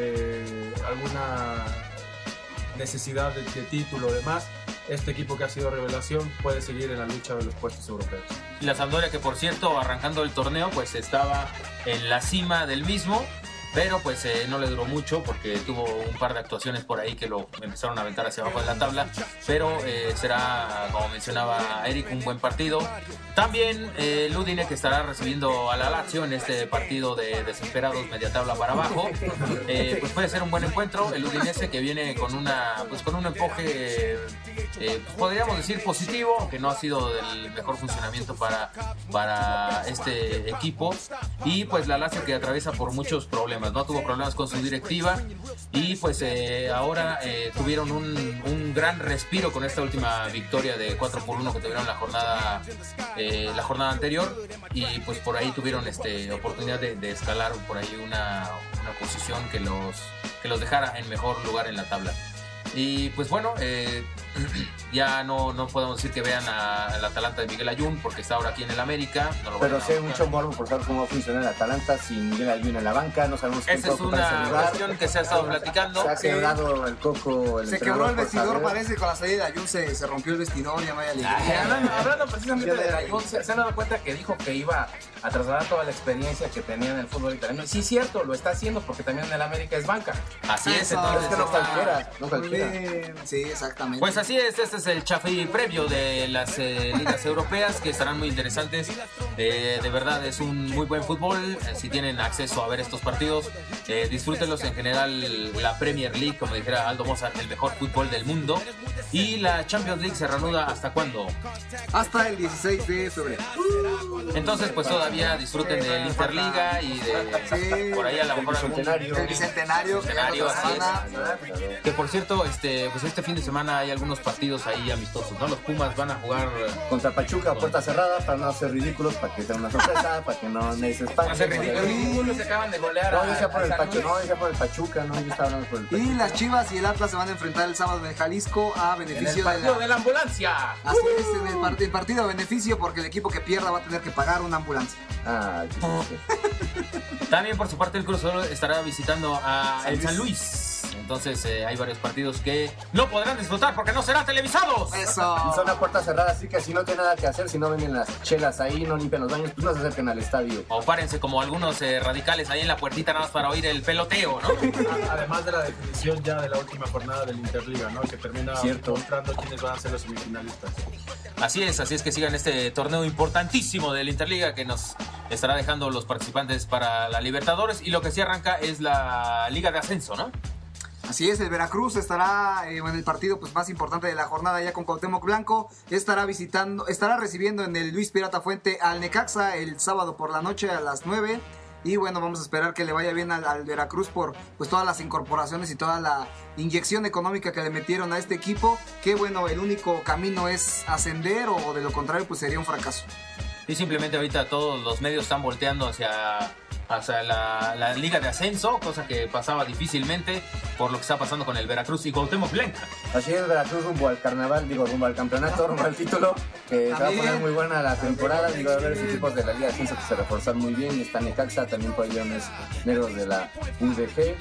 eh, alguna necesidad de, de título o demás, este equipo que ha sido revelación puede seguir en la lucha de los puestos europeos. Y la Sampdoria, que por cierto, arrancando el torneo, pues estaba en la cima del mismo, pero pues eh, no le duró mucho porque tuvo un par de actuaciones por ahí que lo empezaron a aventar hacia abajo de la tabla, pero eh, será, como mencionaba Eric, un buen partido. También eh, el Udine, que estará recibiendo a la Lazio en este partido de desesperados media tabla para abajo, eh, pues puede ser un buen encuentro. El Udinese, que viene con una pues con un empuje eh, eh, pues podríamos decir positivo, aunque no ha sido del mejor funcionamiento para, para este equipo, y pues la Lazio, que atraviesa por muchos problemas, no tuvo problemas con su directiva y pues eh, ahora eh, tuvieron un, un gran respiro con esta última victoria de cuatro por uno que tuvieron la jornada eh, la jornada anterior, y pues por ahí tuvieron este oportunidad de, de escalar por ahí una, una posición que los que los dejara en mejor lugar en la tabla. Y pues bueno, eh, ya no, no podemos decir que vean al Atalanta de Miguel Ayun, porque está ahora aquí en el América. No lo Pero van a sí hay buscar. mucho morbo por saber cómo va a funcionar el Atalanta sin Miguel Ayun en la banca. No sabemos quién Esa es puede ocupar ese una lugar. cuestión que se ha estado platicando. Se ha quebrado el coco, el Se entrenador, quebró el por vestidor, saber. parece, con la salida de Ayun se, se rompió el vestidor, ya no hay alegría. Y hablando, hablando precisamente de Ayun, se, se han dado cuenta que dijo que iba a trasladar toda la experiencia que tenía en el fútbol italiano. Y sí, cierto, lo está haciendo porque también en el América es banca. Así es, Eso, entonces Es que no está- cualquiera, no Muy cualquiera. bien, sí, exactamente. Pues así es, este es es el chafí previo de las eh, ligas europeas que estarán muy interesantes. Eh, de verdad es un muy buen fútbol. Eh, si tienen acceso a ver estos partidos, eh, disfrútenlos. En general, la Premier League, como dijera Aldo Mozart, el mejor fútbol del mundo. Y la Champions League se reanuda ¿hasta cuándo? Hasta el dieciséis de febrero. Entonces, pues todavía disfruten del Interliga y de Sí. por ahí a lo mejor algún Bicentenario. El bicentenario, que Bicentenario, es la así semana. Que por cierto, este, pues este fin de semana hay algunos partidos ahí amistosos, ¿no? Los Pumas van a jugar Contra Pachuca, puerta cerrada, para no hacer ridículos, para que sea una sorpresa, para que no nadie se espante. Hacer ridículos. Los ninguno se acaban de golear. No, a- decía por a el San Pachuca, Luis. no, decía por el Pachuca, no, yo estaba hablando por el Pachuca. Y las Chivas y el Atlas se van a enfrentar el sábado en Jalisco a En el beneficio de partido la... de la ambulancia. Así es, en el, part- el partido a beneficio porque el equipo que pierda va a tener que pagar una ambulancia. Ah, sí, sí, sí. También por su parte el Cruz Azul estará visitando a San el Luis. San Luis. Entonces eh, hay varios partidos que no podrán disfrutar porque no serán televisados. Y Eso. son a puerta cerrada, así que si no tienen nada que hacer, si no venden las chelas ahí, no limpian los baños, pues no se acerquen al estadio. O párense como algunos eh, radicales ahí en la puertita nada más para oír el peloteo, ¿no? Además de la definición ya de la última jornada del Interliga, ¿no? Que termina Cierto. mostrando quiénes van a ser los semifinalistas. Así es, así es que sigan este torneo importantísimo del Interliga que nos estará dejando los participantes para la Libertadores. Y lo que sí arranca es la Liga de Ascenso, ¿no? Así es, el Veracruz estará eh, en el partido pues, más importante de la jornada ya con Cuauhtémoc Blanco. Estará visitando, estará recibiendo en el Luis Pirata Fuente al Necaxa el sábado por la noche a las nueve. Y bueno, vamos a esperar que le vaya bien al, al Veracruz por pues todas las incorporaciones y toda la inyección económica que le metieron a este equipo. Que bueno, el único camino es ascender o de lo contrario pues sería un fracaso. Y simplemente ahorita todos los medios están volteando hacia, hacia la, la Liga de Ascenso, cosa que pasaba difícilmente por lo que está pasando con el Veracruz y Cuauhtémoc Blanca. Así es, Veracruz rumbo al carnaval, digo, rumbo al campeonato, rumbo al título, que se va a También. poner muy buena la temporada, digo, a ver los equipos de la Liga de Ascenso que se reforzan muy bien, y está Necaxa, también por ahí Leones Negros de la U D G,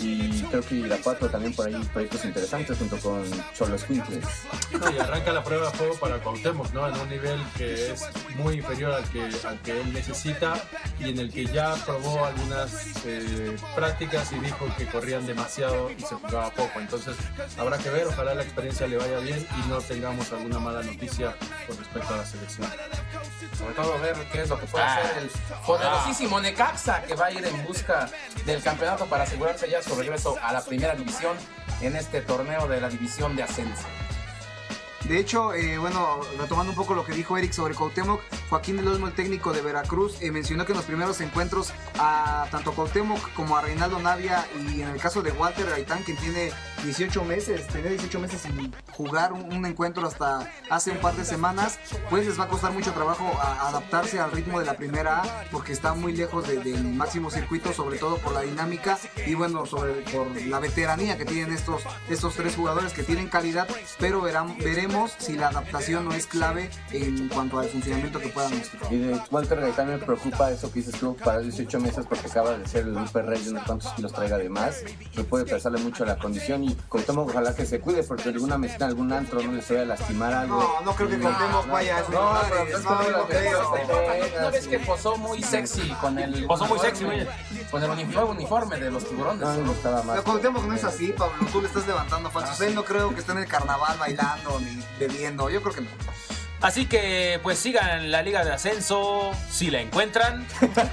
y creo que Irapuato también por ahí proyectos interesantes junto con Cholos Quintles. No, y arranca la prueba de juego para Cuauhtémoc, ¿no? En un nivel que es muy inferior al que, al que él necesita y en el que ya probó algunas eh, prácticas y dijo que corrían demasiado y se jugaba poco. Entonces habrá que ver, ojalá la experiencia le vaya bien y no tengamos alguna mala noticia con respecto a la selección. Sobre todo ver qué es lo que puede Ah. hacer el poderosísimo Necaxa, que va a ir en busca del campeonato para asegurarse ya su regreso a la primera división en este torneo de la división de ascenso. De hecho, eh, bueno, retomando un poco lo que dijo Eric sobre Cuauhtémoc, Joaquín del Olmo, el técnico de Veracruz, eh, mencionó que en los primeros encuentros a tanto Cuauhtémoc como a Reinaldo Navia y en el caso de Walter Gaitán, quien tiene dieciocho meses, tenía dieciocho meses sin jugar un, un encuentro hasta hace un par de semanas, pues les va a costar mucho trabajo a, adaptarse al ritmo de la primera A porque está muy lejos de, del máximo circuito, sobre todo por la dinámica y bueno, sobre, por la veteranía que tienen estos, estos tres jugadores que tienen calidad, pero verán, veremos si la adaptación no es clave en cuanto al funcionamiento que puedan mostrar. Y de Walter Gaitán me preocupa eso que dices tú para dieciocho meses porque acaba de ser el Lupe Rey de unos cuantos kilos traiga de más, me puede pesarle mucho la condición y Cuauhtémoc ojalá que se cuide porque alguna mesita en algún antro no les vaya a lastimar algo. No, no creo que Cuauhtémoc vaya a esos No, lugares, pero es no, que no lo que digo, creo. ¿No ves que posó muy sexy con el Posó muy uniforme- sexy, güey. con el uniforme, uniforme de los tiburones? No, no estaba más. Pero Cuauhtémoc no es así, Pablo, tú le estás levantando falsos. Él no creo que esté en el carnaval bailando ni bebiendo, yo creo que no. Así que pues sigan la Liga de Ascenso si la encuentran.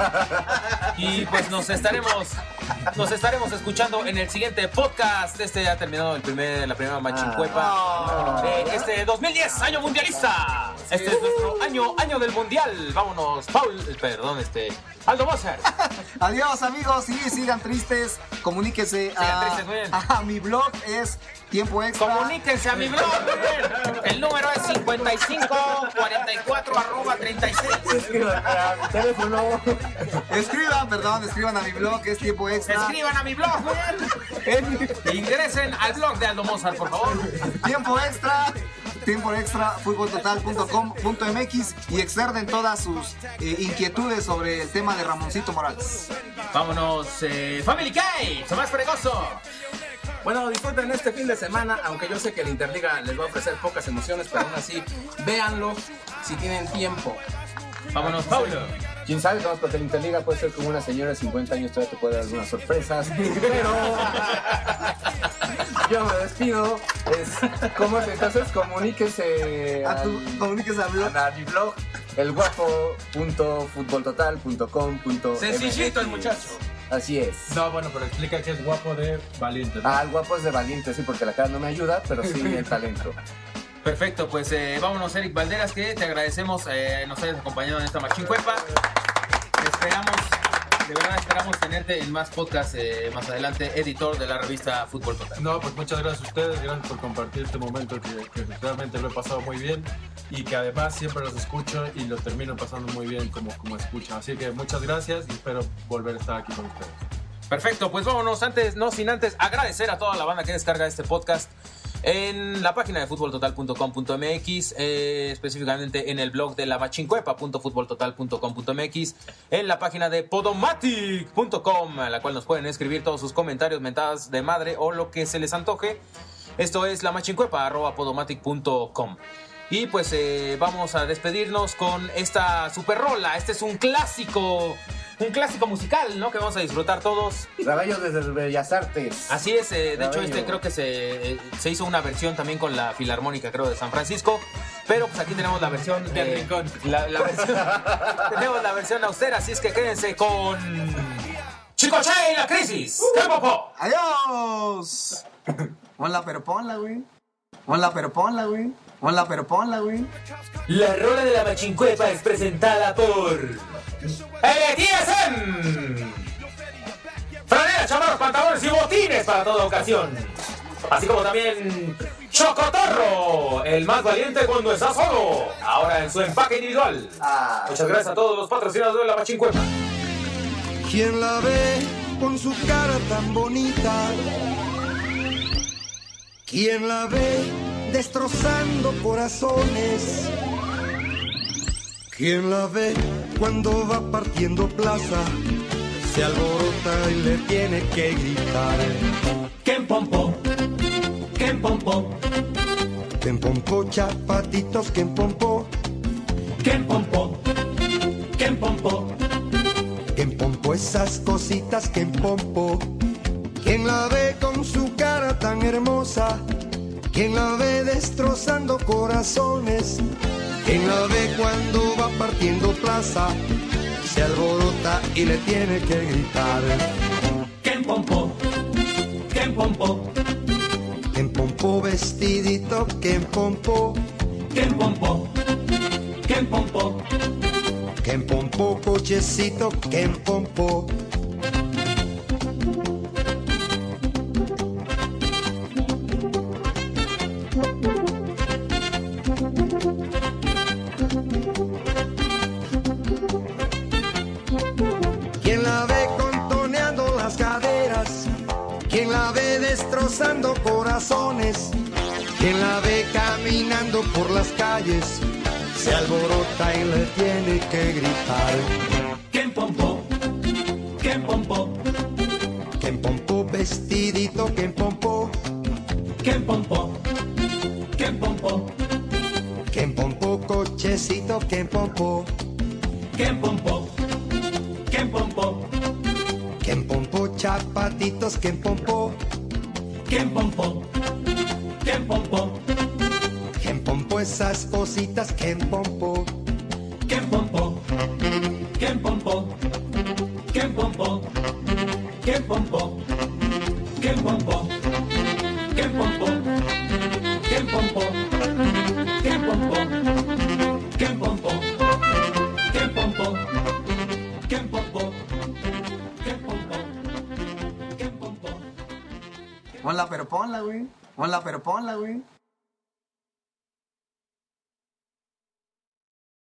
Y pues nos estaremos nos estaremos escuchando en el siguiente podcast. Este ya ha terminado el primer, la primera machincuepa de este dos mil diez, año mundialista. Este es nuestro año, año del mundial. Vámonos, Paul, perdón, este Aldo Mozart. Adiós amigos, sí, sigan tristes, comuníquense Sigan a, tristes, muy bien. a mi blog, es Tiempo Extra. Comuníquense a mi blog. El número es cincuenta y cinco cuarenta y cuatro arroba treinta y seis. Teléfono. Escriban, perdón, escriban a mi blog, es Tiempo Extra. Escriban a mi blog, muy bien. Ingresen al blog de Aldo Mozart, por favor. Tiempo Extra, Tiempo Extra, fútbol total punto com punto m x y externen todas sus eh, inquietudes sobre el tema de Ramoncito Morales. Vámonos, eh, Family K, Tomás Fregoso. Bueno, disfruten este fin de semana, aunque yo sé que el Interliga les va a ofrecer pocas emociones, pero aún así, véanlo si tienen tiempo. Vámonos, Paulo. Quién sabe, vamos, porque el Interliga puede ser como una señora de cincuenta años, todavía te puede dar algunas sorpresas. Pero yo me despido. Es, ¿Cómo es? Entonces comuníquese A tu, al, comuníquese a blog. a mi blog, el guapo punto futbol total punto com punto m x. Sencillito el muchacho. Así es. No, bueno, pero explica que es guapo de valiente, ¿no? Ah, el guapo es de valiente, sí, porque la cara no me ayuda, pero sí el talento. Perfecto, pues eh, vámonos, Eric Valderas, que te agradecemos eh, nos hayas acompañado en esta Machincuepa. Esperamos, de verdad esperamos tenerte en más podcasts eh, más adelante, editor de la revista Fútbol Total. No, pues muchas gracias a ustedes, gracias por compartir este momento que, que realmente lo he pasado muy bien y que además siempre los escucho y los termino pasando muy bien como, como escuchan. Así que muchas gracias y espero volver a estar aquí con ustedes. Perfecto, pues vámonos antes, no sin antes agradecer a toda la banda que descarga este podcast en la página de futbol total punto com punto m x, eh, específicamente en el blog de la machincuepa punto futbol total punto com punto m x, en la página de podomatic punto com, a la cual nos pueden escribir todos sus comentarios, mentadas de madre o lo que se les antoje. Esto es la machincuepa arroba podomatic punto com. Y pues eh, vamos a despedirnos con esta super rola. Este es un clásico, un clásico musical, ¿no? Que vamos a disfrutar todos. Raballo desde Bellas Artes. Así es, eh, de Raballo. hecho este creo que se, eh, se hizo una versión también con la Filarmónica, creo, de San Francisco. Pero pues aquí tenemos la versión Del eh, Rincón. La, la versión, tenemos la versión austera, así es que quédense con Chicoche y la crisis. ¡Qué popo! ¡Adiós! Ponla, pero ponla, güey. Ponla, pero ponla, güey. Ponla, pero ponla, güey. La rola de la Machincuepa es presentada por L T S M. Franelas, chamarros, pantalones y botines para toda ocasión. Así como también Chocotorro, el más valiente cuando está solo. Ahora en su empaque individual. Ah. Muchas gracias a todos los patrocinadores de la Machincuepa. ¿Quién la ve con su cara tan bonita? ¿Quién la ve destrozando corazones? ¿Quién la ve cuando va partiendo plaza? Se alborota y le tiene que gritar. ¿Quién pompo? ¿Quién pompo? ¿Quién pompo, chapatitos? ¿Quién pompo? ¿Quién pompo? ¿Quién pompo? ¿Quién pompo esas cositas? ¿Quién pompo? ¿Quién la ve con su cara tan hermosa? ¿Quién la ve destrozando corazones? ¿Quién la ve cuando va partiendo plaza? Se alborota y le tiene que gritar. ¿Quién pompo? ¿Quién pompo? ¿Quién pompo vestidito? ¿Quién pompo? ¿Quién pompo? ¿Quién pompo? ¿Quién pompo cochecito? ¿Quién pompo? ¿Quién la ve contoneando las caderas? ¿Quién la ve destrozando corazones? ¿Quién la ve caminando por las calles? Se alborota y le tiene que gritar. ¿Quién pompo? ¿Quién pompo? ¿Quién pompo vestidito? ¿Quién pompo? ¿Quién pompo? ¿Quién pompo? ¿Quién pompo cochecito? ¿Quién pompo? ¿Quién pompo? ¿Quién pompo? ¿Quién pompo chapatitos? ¿Quién pompo? ¿Quién pompo? ¿Quién pompo? ¿Quién pompo esas cositas? ¿Quién pompo? ¿Quién pompo? ¿Quién pompo? ¿Quién pompo? ¿Quién pompo? ¿Quién pompo? ¿Quién pompo? ¿Quién pompo? ¿Quién pompo? ¿Quién pompo? ¿Quién pompo? ¿Quién pompo? ¿Quién pompo? ¿Quién pompo? Ponla, pero ponla, güey. Ponla, pero ponla, güey.